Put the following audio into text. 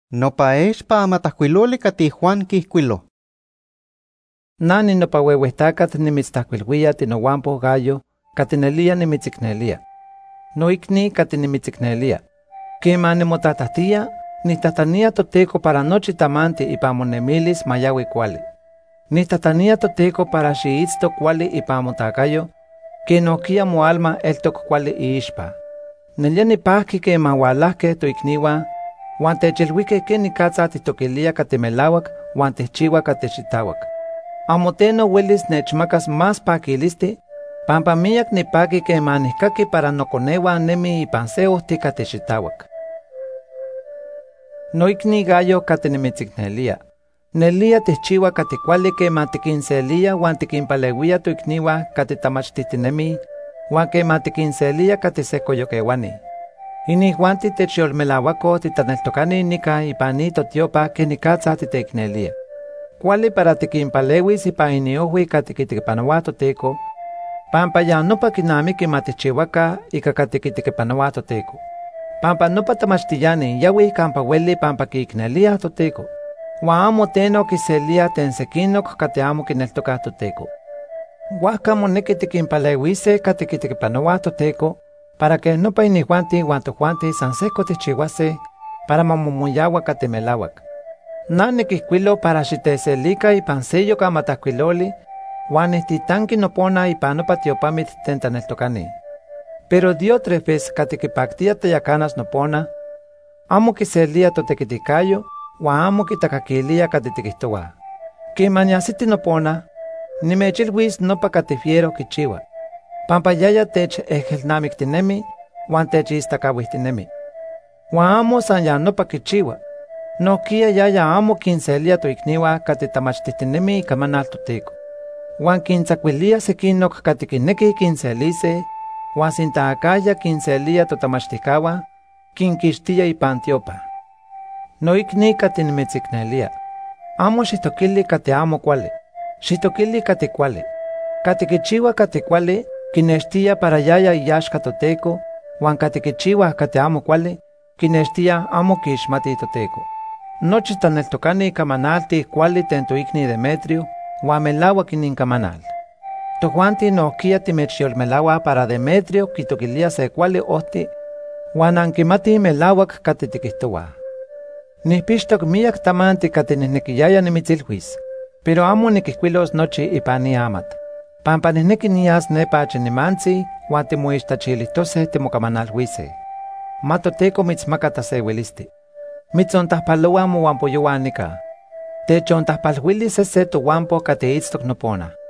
Nopaexpa amatahkuiloli kati Juan kihkuilo. Nani nopa wewehtakat nimitztahkuilhuia tinowampo Gayo, katinelia nimitziknelia. Noikni katinimitziknelia. Kema nimotahtahtía, nihtahtania Toteco para nochi tamanti ipan monemilis mayaui kuali. Nihtahtania Toteco para xiitztok kuali ipan motakayo, que nohkia moalma eltok kuali iixpa. Nelia nipahki kema ualahkeh toikniuan, uan techilhuikeh kenikatza tihtokilia katimelauak uan tehchiua katexitauak. Amo teno uelis nechmakas más pakilisti, pampa miak nipaki kema nihkaki para nokoneuan nemi ipan se ohtli katexitauak. Noikni Gayo katinimitziknelia. Nelia tehchiua katikuali kema tikinselia uan tikinpaleuia toikniuan katitamachtihtinemih, uan kema tikinselia katisekoyokeuani. Inihuanti techyolmelauako titaneltokani nika ipan ni totiopa kenikatza titeiknelia. Kuali para tikinpaleuis ipan iniohui katikitikipanouah Toteco, pampa ya nopa kinamiki matihchiuaka ika katikitikipanouah Toteco. Pampa nopa tamachtiyani yauih kampa ueli pampa kiikneliah Toteco, uan amo teno kiseliah ten sekinok kati amo kineltokah Toteco. Huajka moneki tikinpaleuiseh katikitikipanouah Toteco, para que nopa inihuanti uan tojuanti san sehko tihchiuaseh para mamomoyaua katimelauak. Na nikihkuilo para xiteselika ipan seyok amatahkuiloli, uan nihtitanki nopona ipan nopa tiopamitl ten tlaneltokani. Pero Diótrefes katikipaktia tayakanas nopona, amo kiselia totekitikayo, uan amo kitakakilia katitikihtoua. Kema niahsiti nopona, nimechilhuis nopa katifiero kichiua, pampa yaya techejelnamiktinemi, uan techistakauihtinemi. Uan amo san ya nopa kichiua, nohkia yaya amo kinselia toikniuan katitamachtihtinemi ikamanal Toteco. Uan kintzakuilia sekinok katikinekih kinseliseh, uan sinta akaya kinselia totamachtihkauan, kinkixtia ipan tiopa. Noikni katinimitziknelia. Amo xihtokili kati amo kuali, xihtokili kati kuali. Katikichiua kati kuali, kinextia para yaya iyaxka Toteco, uan katikichiua kati amo kuali, kinextia amo kiixmati Toteco. Nochi taneltokani kamanalti kuali ten toikni Demetrio, uan melauak ininkamanal. Tojuanti nohkia timechyolmelauah para Demetrio kitokilia se kuali ohtli, uan ankimatih melauak katitikihtoua. Nihpixtok miak tamanti katinihnequiyaya nimitzilhuis, pero amo nikihkuilos nochi ipan ni amat, pampa nihneki nias nepa achinimantzi uan timoixtachilitoseh timokamanalhuiseh. Ma Toteco mitzmaka taseuilisti. Mitzontahpaloua mowampoyouan nika. Techontahpalhuili sese towampo katiitztok nopona.